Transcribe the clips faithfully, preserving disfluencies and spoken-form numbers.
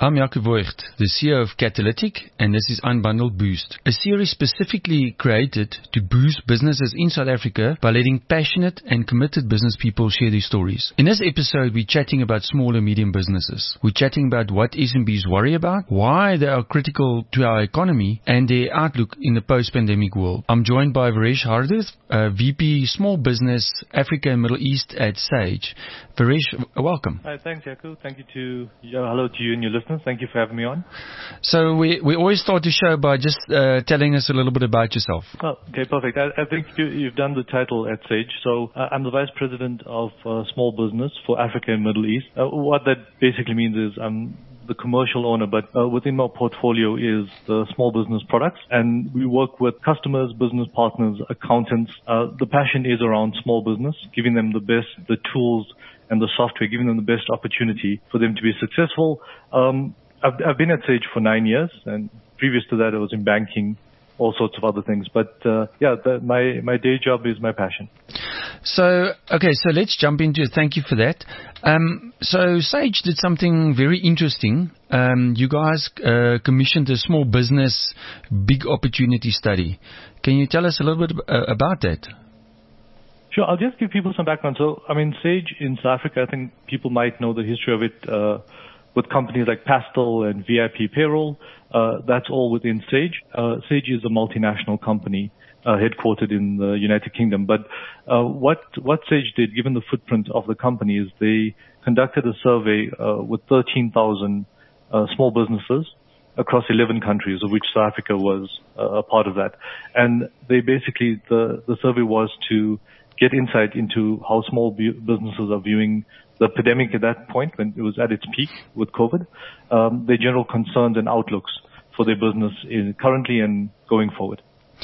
I'm Jaco Voigt, the C E O of Catalytic, and this is Unbundled Boost, a series specifically created to boost businesses in South Africa by letting passionate and committed business people share their stories. In this episode, we're chatting about small and medium businesses. We're chatting about what S M Bs worry about, why they are critical to our economy, and their outlook in the post-pandemic world. I'm joined by Varesh Harduth, uh, V P Small Business Africa and Middle East at Sage. Varesh, welcome. Hi, thanks, Jaco. Thank you to yeah, hello to you and your listeners. Thank you for having me on. So we we always start the show by just uh, telling us a little bit about yourself. Oh, okay, perfect. I, I think you, you've done the title at Sage. So uh, I'm the Vice President of uh, Small Business for Africa and Middle East. Uh, what that basically means is I'm the commercial owner, but uh, within my portfolio is the small business products, and we work with customers, business partners, accountants. Uh, the passion is around small business, giving them the best, the tools and the software, giving them the best opportunity for them to be successful. Um, I've, I've been at Sage for nine years, and previous to that, I was in banking, all sorts of other things. But uh, yeah, the, my my day job is my passion. So, okay, so let's jump into it. Thank you for that. Um, so Sage did something very interesting. Um, you guys uh, commissioned a small business big opportunity study. Can you tell us a little bit uh, about that? Sure, I'll just give people some background. So, I mean, Sage in South Africa, I think people might know the history of it uh, with companies like Pastel and V I P Payroll. Uh, that's all within Sage. Uh, Sage is a multinational company uh, headquartered in the United Kingdom. But uh, what what Sage did, given the footprint of the company, is they conducted a survey uh, with thirteen thousand uh, small businesses across eleven countries, of which South Africa was uh, a part of that. And they basically, the, the survey was to get insight into how small bu- businesses are viewing the pandemic at that point when it was at its peak with COVID, um, their general concerns and outlooks for their business in currently and going forward.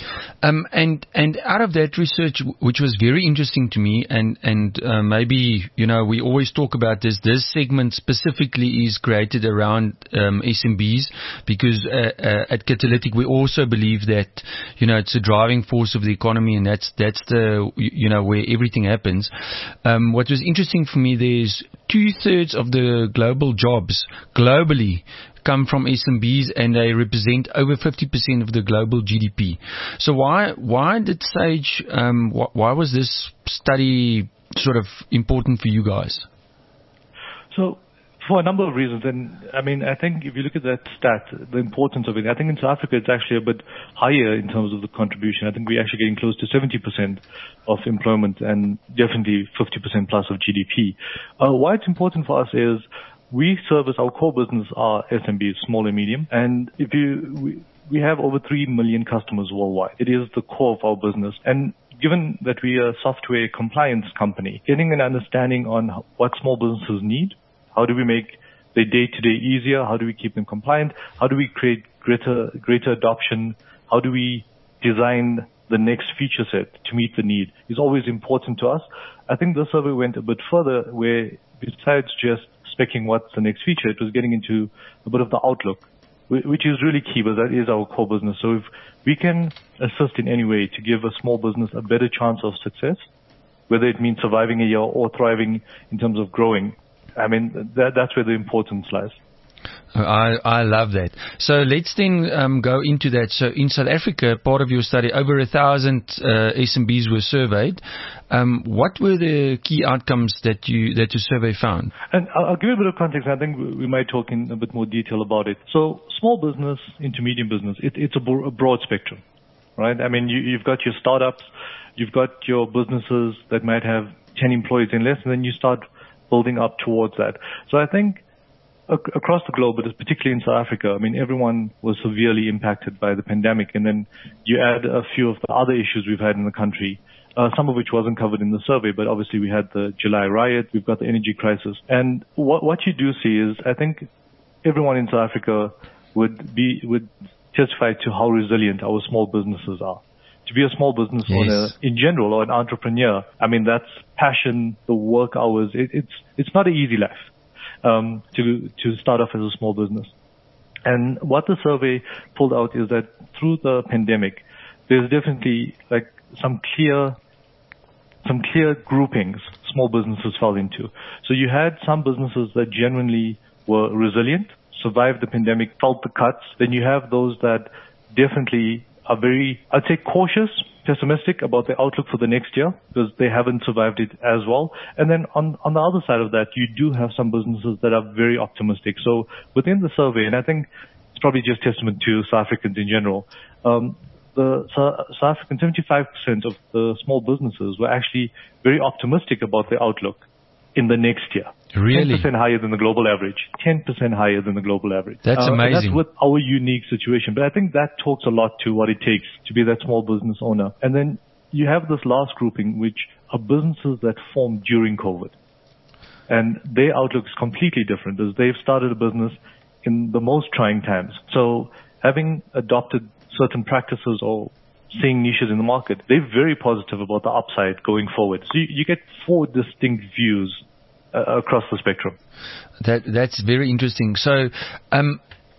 Um, and and out of that research, which was very interesting to me, and and uh, maybe you know we always talk about this. This segment specifically is created around um, S M Bs because uh, uh, at Catalytic we also believe that you know it's a driving force of the economy, and that's that's the you know where everything happens. Um, what was interesting for me, there's two thirds of the global jobs globally come from S M Bs, and they represent over fifty percent of the global G D P. So why why did Sage, um, wh- why was this study sort of important for you guys? So for a number of reasons, and I mean, I think if you look at that stat, the importance of it, I think in South Africa it's actually a bit higher in terms of the contribution. I think we're actually getting close to seventy percent of employment and definitely fifty percent plus of G D P. Uh, why it's important for us is we service, our core business are S M Bs, small and medium, and if you, we, we have over three million customers worldwide. It is the core of our business. And given that we are a software compliance company, getting an understanding on what small businesses need, how do we make their day-to-day easier, how do we keep them compliant, how do we create greater, greater adoption, how do we design the next feature set to meet the need is always important to us. I think the survey went a bit further where besides just specking what's the next feature, it was getting into a bit of the outlook, which is really key, but that is our core business. So if we can assist in any way to give a small business a better chance of success, whether it means surviving a year or thriving in terms of growing, I mean, that, that's where the importance lies. I, I love that. So let's then um, go into that. So in South Africa, part of your study, over a thousand uh, S M Bs were surveyed. Um, what were the key outcomes that you that your survey found? And I'll, I'll give you a bit of context. I think we might talk in a bit more detail about it. So small business, intermediate business, it, it's a, bo- a broad spectrum, right? I mean, you, you've got your startups, you've got your businesses that might have ten employees and less, and then you start building up towards that. So I think across the globe, but particularly in South Africa, I mean, everyone was severely impacted by the pandemic. And then you add a few of the other issues we've had in the country, uh, some of which wasn't covered in the survey, but obviously we had the July riot, we've got the energy crisis. And what, what you do see is, I think everyone in South Africa would be, would testify to how resilient our small businesses are. To be a small business yes. owner in general or an entrepreneur, I mean, that's passion, the work hours. It, it's, it's not an easy life. Um, to to start off as a small business. And what the survey pulled out is that through the pandemic, there's definitely like some clear some clear groupings small businesses fell into. So you had some businesses that genuinely were resilient, survived the pandemic, felt the cuts. Then you have those that definitely are very, I'd say, cautious, pessimistic about the outlook for the next year because they haven't survived it as well. And then on, on the other side of that, you do have some businesses that are very optimistic. So within the survey, and I think it's probably just testament to South Africans in general, um, the South African seventy-five percent of the small businesses were actually very optimistic about the outlook in the next year. Really? ten percent higher than the global average. ten percent higher than the global average. That's uh, amazing. And that's with our unique situation. But I think that talks a lot to what it takes to be that small business owner. And then you have this last grouping, which are businesses that formed during COVID. And their outlook is completely different as they've started a business in the most trying times. So having adopted certain practices or seeing niches in the market, they're very positive about the upside going forward. So you, you get four distinct views uh, across the spectrum. That that's very interesting. So, um,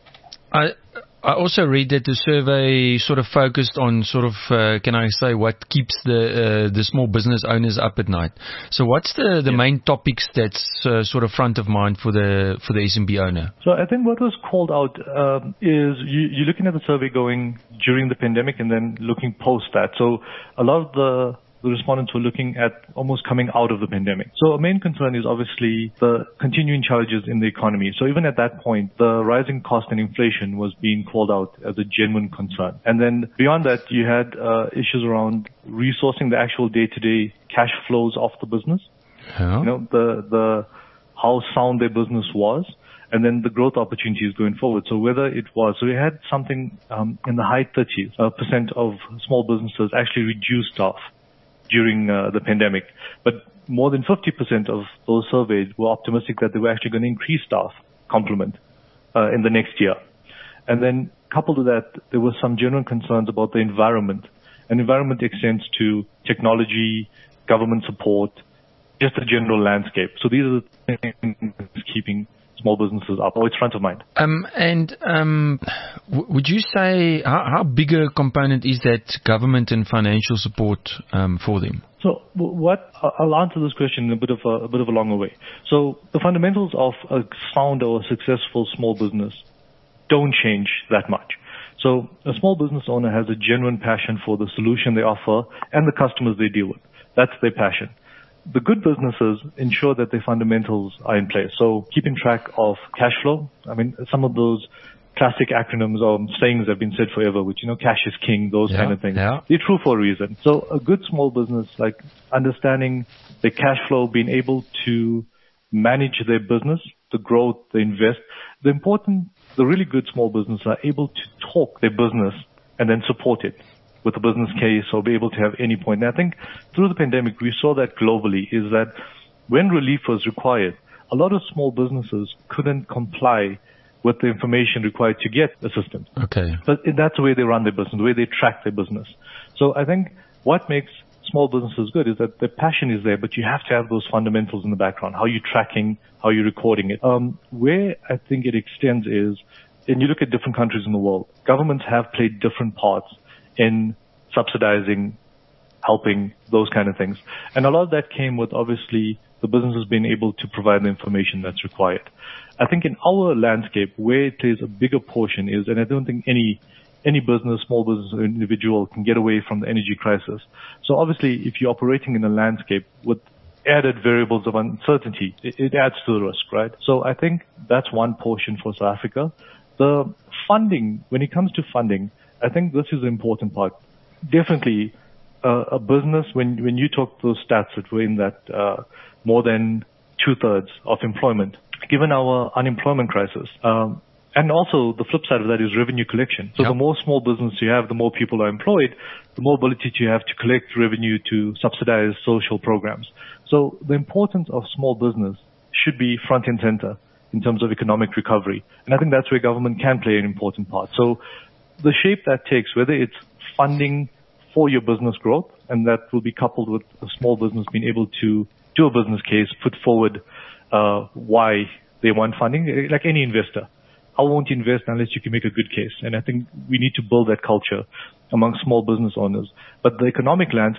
I I also read that the survey sort of focused on sort of uh, can I say what keeps the uh, the small business owners up at night. So what's the, the yeah. main topics that's uh, sort of front of mind for the for the S M B owner? So I think what was called out um, is you, you're looking at the survey going during the pandemic and then looking post that. So a lot of the the respondents were looking at almost coming out of the pandemic. So a main concern is obviously the continuing challenges in the economy. So even at that point, the rising cost and inflation was being called out as a genuine concern. And then beyond that, you had uh, issues around resourcing the actual day-to-day cash flows of the business. Yeah. You know, the, the, how sound their business was. And then the growth opportunities going forward. So whether it was, so we had something um, in the high thirties uh, percent of small businesses actually reduced staff during uh, the pandemic. But more than fifty percent of those surveyed were optimistic that they were actually going to increase staff complement uh, in the next year. And then coupled with that, there were some general concerns about the environment. And environment extends to technology, government support, just the general landscape. So these are the things keeping small businesses up, or it's front of mind. Um, and um, w- would you say how, how big a component is that government and financial support um, for them? So what I'll answer this question in a bit of a, a bit of a longer way. So the fundamentals of a sound or a successful small business don't change that much. So a small business owner has a genuine passion for the solution they offer and the customers they deal with. That's their passion. The good businesses ensure that their fundamentals are in place. So keeping track of cash flow. I mean, some of those classic acronyms or sayings have been said forever, which, you know, cash is king, those yeah, kind of things. Yeah. They're true for a reason. So a good small business, like understanding the cash flow, being able to manage their business, the growth, the invest. The important, the really good small business are able to talk their business and then support it with a business case or be able to have any point. And I think through the pandemic, we saw that globally is that when relief was required, a lot of small businesses couldn't comply with the information required to get assistance. Okay. But that's the way they run their business, the way they track their business. So I think what makes small businesses good is that the passion is there, but you have to have those fundamentals in the background. How are you tracking? How are you recording it? Um, where I think it extends is, and you look at different countries in the world, governments have played different parts in subsidizing, helping, those kind of things. And a lot of that came with obviously the businesses being able to provide the information that's required. I think in our landscape, where it plays a bigger portion is, and I don't think any any business, small business or individual can get away from the energy crisis. So obviously, if you're operating in a landscape with added variables of uncertainty, it, it adds to the risk, right? So I think that's one portion for South Africa. The funding, when it comes to funding, I think this is the important part. Definitely, uh, a business, when when you talk those stats that were in that uh, more than two-thirds of employment, given our unemployment crisis, um, and also the flip side of that is revenue collection. So yep. the more small business you have, the more people are employed, the more ability you have to collect revenue to subsidize social programs. So the importance of small business should be front and center in terms of economic recovery. And I think that's where government can play an important part. So the shape that takes, whether it's funding for your business growth, and that will be coupled with a small business being able to do a business case, put forward uh, why they want funding, like any investor. I won't invest unless you can make a good case. And I think we need to build that culture among small business owners. But the economic landscape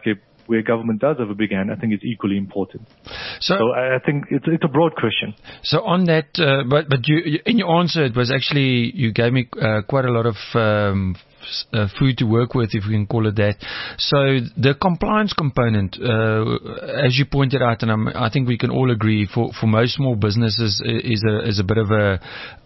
where government does have a big hand, I think it's equally important. So, so I, I think it's it's a broad question. So on that, uh, but but you, you in your answer, it was actually you gave me uh, quite a lot of um, uh, food to work with, if we can call it that. So the compliance component, uh, as you pointed out, and I'm, I think we can all agree, for for most small businesses is a is a bit of a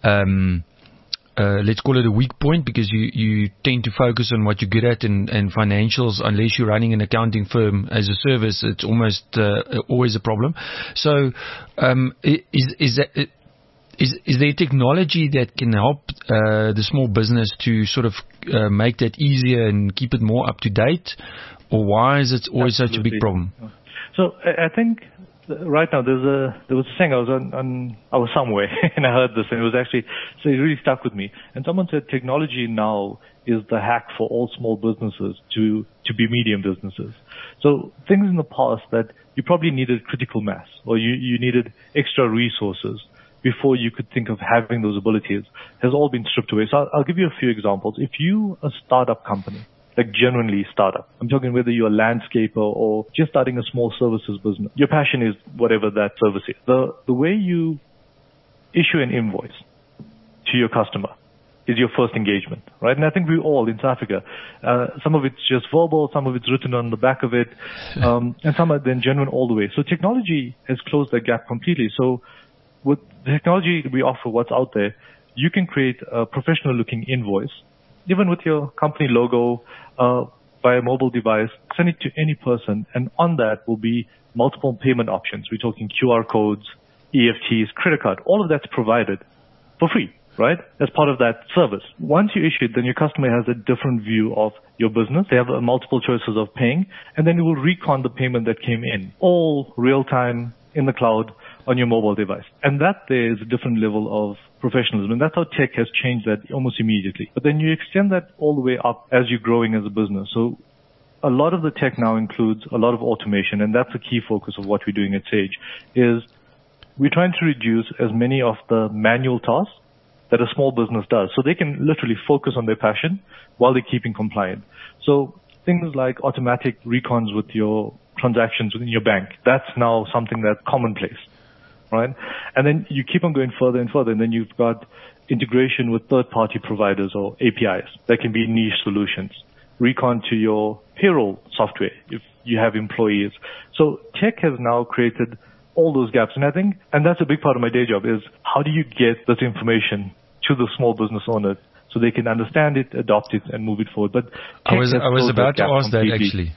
um, Uh, let's call it a weak point, because you, you tend to focus on what you're good at, and, and financials, unless you're running an accounting firm as a service, it's almost uh, always a problem. So um, is, is, that, is, is there technology that can help uh, the small business to sort of uh, make that easier and keep it more up to date? Or why is it always Absolutely. Such a big problem? So I think right now there's a there was a saying, I was on, on I was somewhere and I heard this, and it was actually so it really stuck with me. And someone said technology now is the hack for all small businesses to to be medium businesses. So things in the past that you probably needed critical mass, or you, you needed extra resources before you could think of having those abilities, has all been stripped away. So I'll, I'll give you a few examples. If you a startup company, like genuinely startup, I'm talking whether you're a landscaper or just starting a small services business, your passion is whatever that service is. The, the way you issue an invoice to your customer is your first engagement, right? And I think we all in South Africa, uh, some of it's just verbal, some of it's written on the back of it, um, and some are then genuine all the way. So technology has closed that gap completely. So with the technology we offer, what's out there, you can create a professional looking invoice, even with your company logo, uh, by a mobile device, send it to any person, and on that will be multiple payment options. We're talking Q R codes, E F Ts, credit card, all of that's provided for free, right? As part of that service. Once you issue it, then your customer has a different view of your business. They have uh, multiple choices of paying, and then it will recon the payment that came in, all real time in the cloud on your mobile device. And that there is a different level of professionalism. And that's how tech has changed that almost immediately. But then you extend that all the way up as you're growing as a business. So a lot of the tech now includes a lot of automation, and that's a key focus of what we're doing at Sage, is we're trying to reduce as many of the manual tasks that a small business does, so they can literally focus on their passion while they're keeping compliant. So things like automatic recons with your transactions within your bank, that's now something that's commonplace, right? And then you keep on going further and further, and then you've got integration with third-party providers or A P Is. That can be niche solutions. Recon to your payroll software if you have employees. So tech has now created all those gaps. And I think, and that's a big part of my day job, is how do you get this information to the small business owners so they can understand it, adopt it, and move it forward. But I was I was about to ask that actually.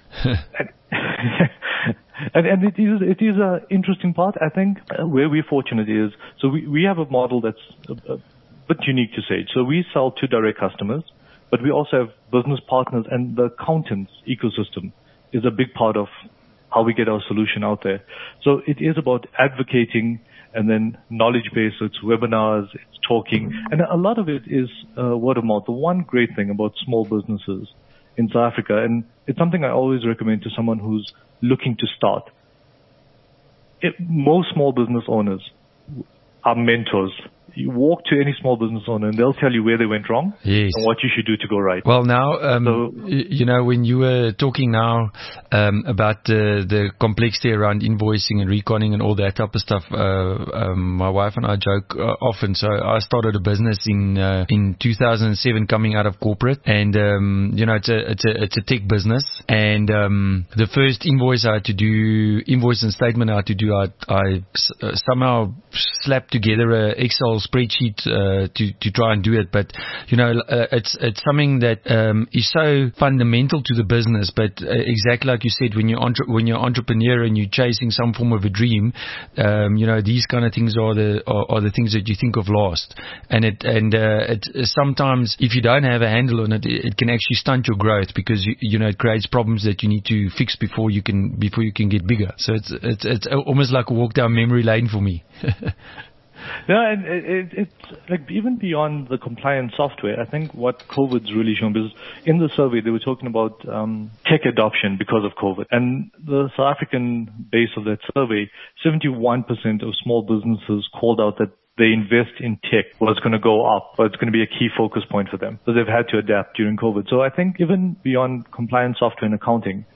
and, and it is it is an interesting part. I think uh, where we're fortunate is, so we, we have a model that's a, a bit unique to Sage. So we sell to direct customers, but we also have business partners, and the accountants ecosystem is a big part of how we get our solution out there. So it is about advocating, and then knowledge base, so it's webinars, it's talking, and a lot of it is uh, word of mouth. The one great thing about small businesses in South Africa, and it's something I always recommend to someone who's looking to start, it, most small business owners are mentors. You walk to any small business owner and they'll tell you where they went wrong, yes, and what you should do to go right. Well, now, um, so, you know, when you were talking now um, about the, the complexity around invoicing and reconning and all that type of stuff, uh, um, my wife and I joke uh, often. So I started a business in uh, in two thousand seven, coming out of corporate, and um, you know, it's a it's a it's a tech business. And um, the first invoice I had to do, invoice and statement I had to do, I, I uh, somehow slapped together a Excel spreadsheet uh, to to try and do it, but you know, uh, it's it's something that um, is so fundamental to the business. But uh, exactly like you said, when you're entre- when you're entrepreneur and you're chasing some form of a dream, um, you know, these kind of things are the are, are the things that you think of last. And it and uh, it sometimes, if you don't have a handle on it, it, it can actually stunt your growth, because you, you know, it creates problems that you need to fix before you can before you can get bigger. So it's it's it's almost like a walk down memory lane for me. No, and it, it, it's like even beyond the compliance software, I think what COVID's really shown, because in the survey they were talking about um, tech adoption because of COVID. And the South African base of that survey, seventy-one percent of small businesses called out that they invest in tech was going to go up, but it's going to be a key focus point for them. So they've had to adapt during COVID. So I think even beyond compliance software and accounting, uh,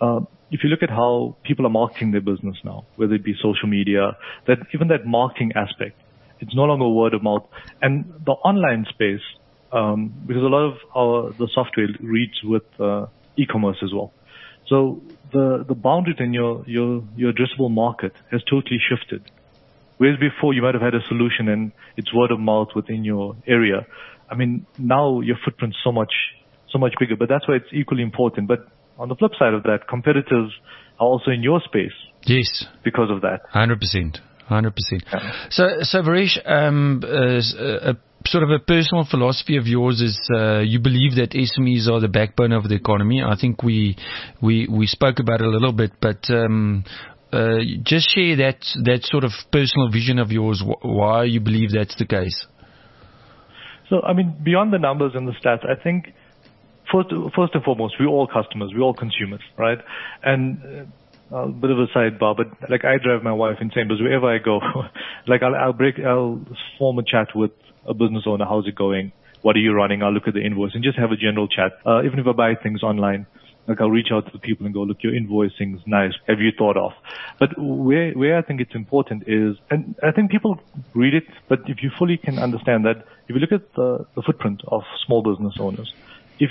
if you look at how people are marketing their business now, whether it be social media, that even that marketing aspect, it's no longer word of mouth. And the online space, um, because a lot of our, the software reads with uh, e-commerce as well. So the, the boundary in your, your, your addressable market has totally shifted. Whereas before you might have had a solution and it's word of mouth within your area. I mean, now your footprint's so much, so much bigger, but that's why it's equally important. But on the flip side of that, competitors are also in your space. Yes. Because of that. one hundred percent. one hundred percent. Yeah. So, so Varesh, um, uh, a sort of a personal philosophy of yours is uh, you believe that S M Es are the backbone of the economy. I think we we we spoke about it a little bit, but um, uh, just share that that sort of personal vision of yours. Wh- why you believe that's the case? So, I mean, beyond the numbers and the stats, I think first first and foremost, we're all customers, we're all consumers, right? And uh, a bit of a sidebar, but like I drive my wife insane because wherever I go, like I'll, I'll break, I'll form a chat with a business owner. How's it going? What are you running? I'll look at the invoice and just have a general chat. Uh, even if I buy things online, like I'll reach out to the people and go, look, your invoicing's nice. Have you thought of? But where, where I think it's important is, and I think people read it, but if you fully can understand that, if you look at the, the footprint of small business owners, if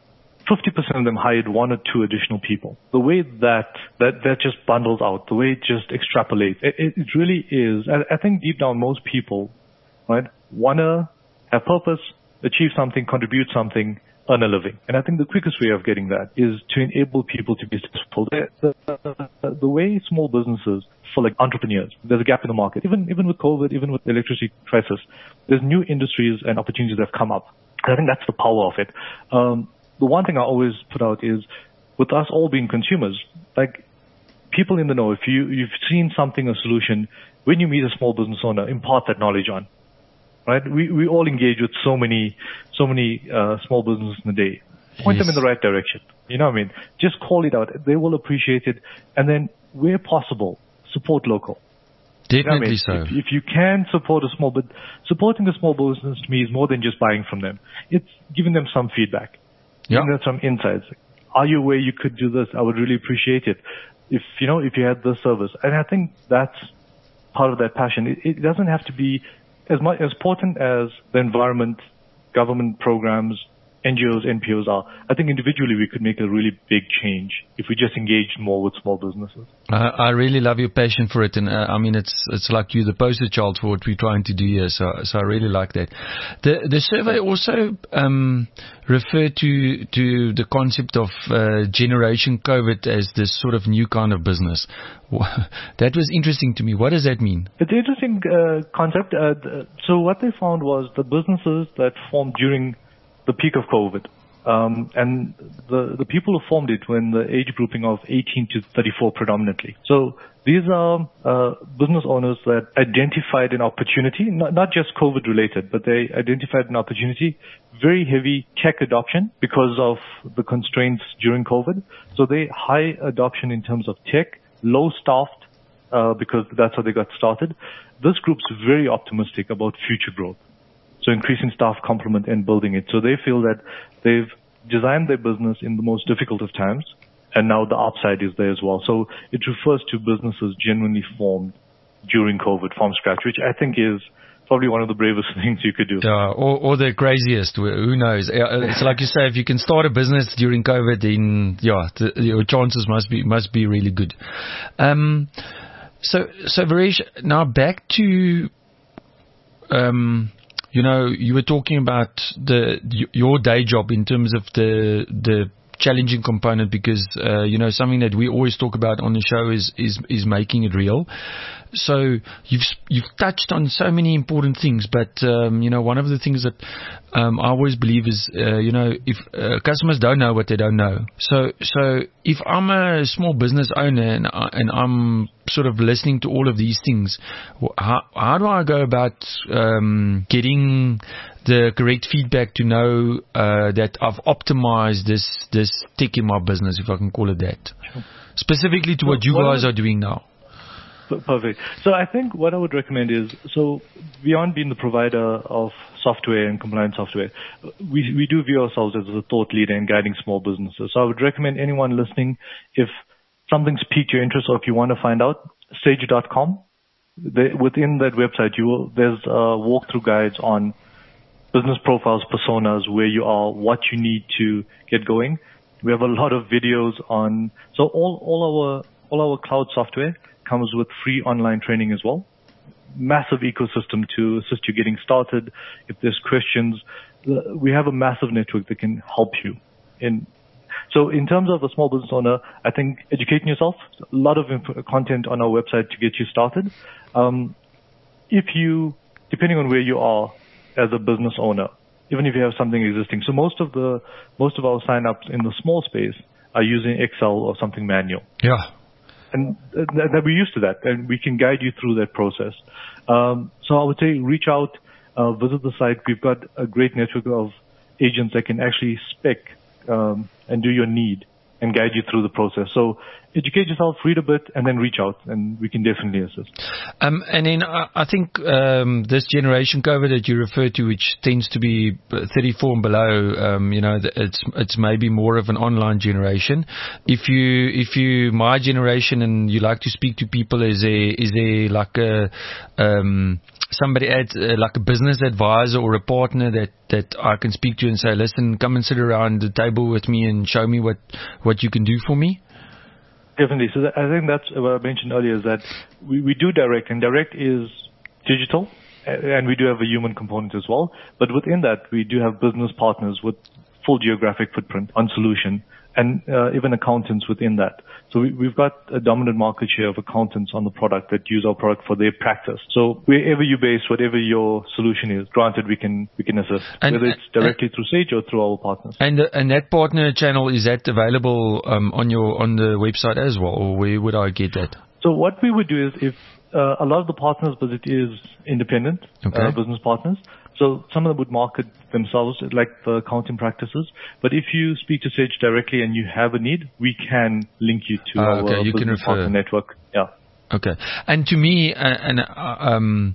fifty percent of them hired one or two additional people. The way that that, that just bundles out, the way it just extrapolates, it, it really is. I, I think deep down most people, right, want to have purpose, achieve something, contribute something, earn a living. And I think the quickest way of getting that is to enable people to be successful. The, the, the, the way small businesses, for like entrepreneurs, there's a gap in the market. Even even with COVID, even with the electricity crisis, there's new industries and opportunities that have come up. And I think that's the power of it. Um, The one thing I always put out is, with us all being consumers, like people in the know, if you, you've seen something, a solution, when you meet a small business owner, impart that knowledge on, right? We, we all engage with so many, so many, uh, small businesses in the day. Point yes. them in the right direction. You know what I mean? Just call it out. They will appreciate it. And then where possible, support local. Definitely you know what I mean? so. If, if you can support a small, but supporting a small business to me is more than just buying from them. It's giving them some feedback. Yeah. Giving them some insights. Are you aware you could do this? I would really appreciate it. If, you know, if you had this service. And I think that's part of that passion. It, it doesn't have to be as much, as important as the environment, government programs, N G Os, N P Os are. I think individually we could make a really big change if we just engaged more with small businesses. Uh, I really love your passion for it, and uh, I mean it's it's like you're the poster child for what we're trying to do here. So so I really like that. The the survey also um, referred to to the concept of uh, Generation COVID as this sort of new kind of business. That was interesting to me. What does that mean? It's an interesting uh, concept. Uh, so what they found was the businesses that formed during the peak of COVID. Um, and the, the people who formed it were in the age grouping of eighteen to thirty-four predominantly. So these are uh, business owners that identified an opportunity, not, not just COVID related, but they identified an opportunity, very heavy tech adoption because of the constraints during COVID. So they high adoption in terms of tech, low staffed, uh, because that's how they got started. This group's very optimistic about future growth. So increasing staff complement and building it. So they feel that they've designed their business in the most difficult of times, and now the upside is there as well. So it refers to businesses genuinely formed during COVID from scratch, which I think is probably one of the bravest things you could do. Yeah, or, or the craziest. Who knows? It's like you say, if you can start a business during COVID, then yeah, the, your chances must be must be really good. Um, so so Varesh, now back to um. You know, you were talking about the your day job in terms of the the challenging component because uh, you know something that we always talk about on the show is is is making it real. So you've you've touched on so many important things, but um, you know one of the things that um, I always believe is uh, you know if uh, customers don't know what they don't know. So so if I'm a small business owner and I, and I'm sort of listening to all of these things, how how do I go about um, getting the correct feedback to know uh, that I've optimized this this tick in my business, if I can call it that, sure. Specifically to what you guys are doing now? Perfect. So I think what I would recommend is, so beyond being the provider of software and compliance software, we we do view ourselves as a thought leader in guiding small businesses. So I would recommend anyone listening, if something's piqued your interest or if you want to find out, sage dot com. They, within that website, you will, there's uh, walkthrough guides on business profiles, personas, where you are, what you need to get going. We have a lot of videos on, so all, all our, all our cloud software comes with free online training as well. Massive ecosystem to assist you getting started. If there's questions, we have a massive network that can help you. In, so in terms of a small business owner, I think educating yourself, a lot of inf- content on our website to get you started. Um, if you, depending on where you are as a business owner, even if you have something existing. So most of the, most of our signups in the small space are using Excel or something manual. Yeah. And th- that we're used to that, and we can guide you through that process. Um, so I would say reach out, uh, visit the site. We've got a great network of agents that can actually spec um, and do your need and guide you through the process. So educate yourself, read a bit, and then reach out, and we can definitely assist. Um, and then I, I think um, this generation cover that you refer to, which tends to be thirty-four and below, um, you know, it's it's maybe more of an online generation. If you if you my generation and you like to speak to people, is there is there like a um, somebody at uh, like a business advisor or a partner that that I can speak to and say, listen, come and sit around the table with me and show me what what you can do for me? Definitely. So that, I think that's what I mentioned earlier, is that we, we do direct, and direct is digital, and we do have a human component as well. But within that, we do have business partners with full geographic footprint on solution, and uh, even accountants within that. So we, we've got a dominant market share of accountants on the product that use our product for their practice. So wherever you're based, whatever your solution is, granted, we can we can assist, and, whether it's directly through Sage or through our partners. And the, and that partner channel, is that available um, on your on the website as well, or where would I get that? So what we would do is, if uh, a lot of the partners, but it is independent okay. uh, business partners. So some of them would market themselves like the accounting practices. But if you speak to Sage directly and you have a need, we can link you to uh, our okay. you business partner network. Yeah. Okay. And to me, uh, and uh, um,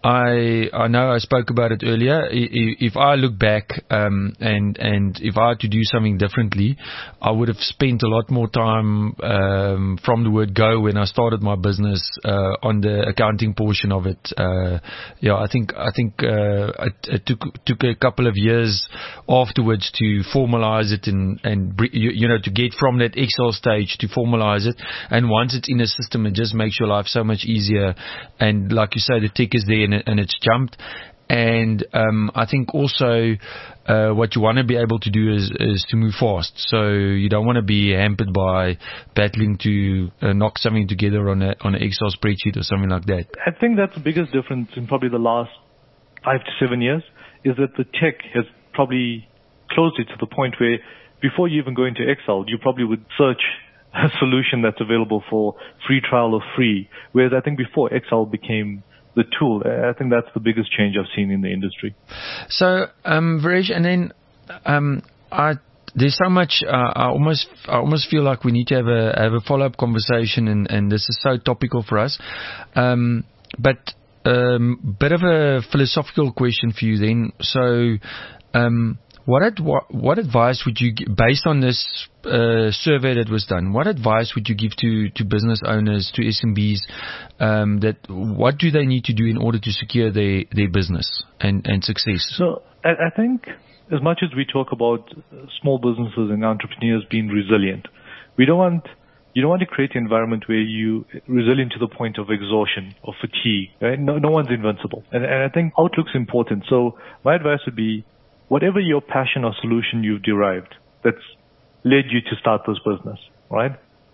I I know I spoke about it earlier. If I look back um, and and if I had to do something differently, I would have spent a lot more time um, from the word go when I started my business uh, on the accounting portion of it. Uh, yeah, I think I think uh, it, it took took a couple of years afterwards to formalize it and and you, you know to get from that Excel stage to formalize it. And once it's in a system, it just makes your life so much easier. And like you say, the tick is there and and it's jumped. And um, I think also uh, what you want to be able to do is, is to move fast. So you don't want to be hampered by battling to uh, knock something together on a on an Excel spreadsheet or something like that. I think that's the biggest difference in probably the last five to seven years, is that the tech has probably closed it to the point where before you even go into Excel, you probably would search a solution that's available for free trial or free. Whereas I think before Excel became the tool. I think that's the biggest change I've seen in the industry. So, um, Varesh, and then um, I, there's so much. Uh, I almost, I almost feel like we need to have a have a follow up conversation, and, and this is so topical for us. Um, but um, bit of a philosophical question for you then. So, um, what ad, what, what advice would you, based on this uh, survey that was done, what advice would you give to, to business owners, to S M Bs, um, that what do they need to do in order to secure their, their business and, and success? So I, I think as much as we talk about small businesses and entrepreneurs being resilient, we don't want you don't want to create an environment where you resilient to the point of exhaustion or fatigue. Right? No, no one's invincible, and, and I think outlook's important. So my advice would be, whatever your passion or solution you've derived that's led you to start this business, right?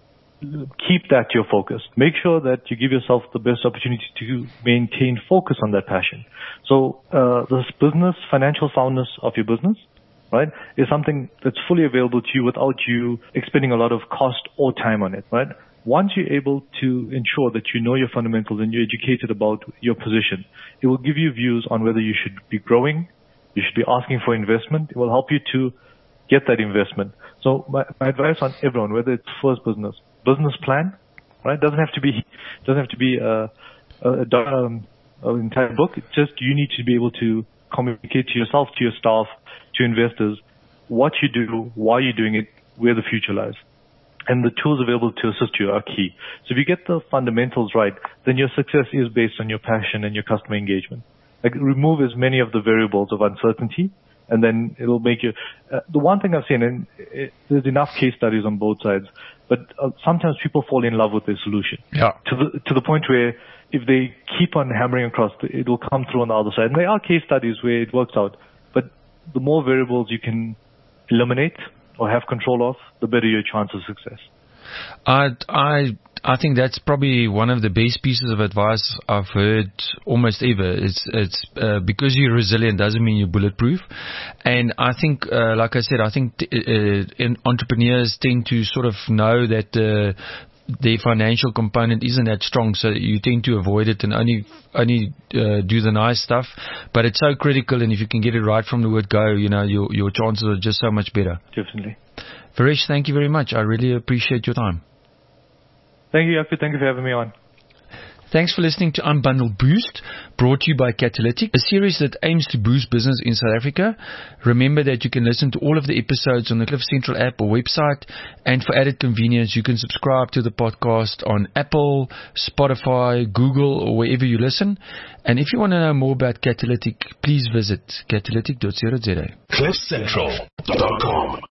Keep that your focus. Make sure that you give yourself the best opportunity to maintain focus on that passion. So uh, this business, financial soundness of your business, right, is something that's fully available to you without you expending a lot of cost or time on it, right? Once you're able to ensure that you know your fundamentals and you're educated about your position, it will give you views on whether you should be growing, you should be asking for investment. It will help you to get that investment. So my, my advice on everyone, whether it's first business, business plan, right? Doesn't have to be, doesn't have to be a, a, a um, an entire book. It's just you need to be able to communicate to yourself, to your staff, to investors, what you do, why you're doing it, where the future lies. and the tools available to assist you are key. So if you get the fundamentals right, then your success is based on your passion and your customer engagement. Like, remove as many of the variables of uncertainty, and then it'll make you. Uh, the one thing I've seen, and it, there's enough case studies on both sides, but uh, sometimes people fall in love with their solution. Yeah. To the to the point where if they keep on hammering across, it will come through on the other side. And there are case studies where it works out, but the more variables you can eliminate or have control of, the better your chance of success. I, I, I think that's probably one of the best pieces of advice I've heard almost ever. It's, it's uh, because you're resilient doesn't mean you're bulletproof. And I think, uh, like I said, I think t- uh, in entrepreneurs tend to sort of know that uh, their financial component isn't that strong, so you tend to avoid it and only only uh, do the nice stuff. But it's so critical, and if you can get it right from the word go, you know, your your chances are just so much better. Definitely. Varesh, thank you very much. I really appreciate your time. Thank you, Jaco. Thank you for having me on. Thanks for listening to Unbundled Boost, brought to you by Catalytic, a series that aims to boost business in South Africa. Remember that you can listen to all of the episodes on the Cliff Central app or website, and for added convenience, you can subscribe to the podcast on Apple, Spotify, Google, or wherever you listen. And if you want to know more about Catalytic, please visit catalytic dot co dot za. cliff central dot com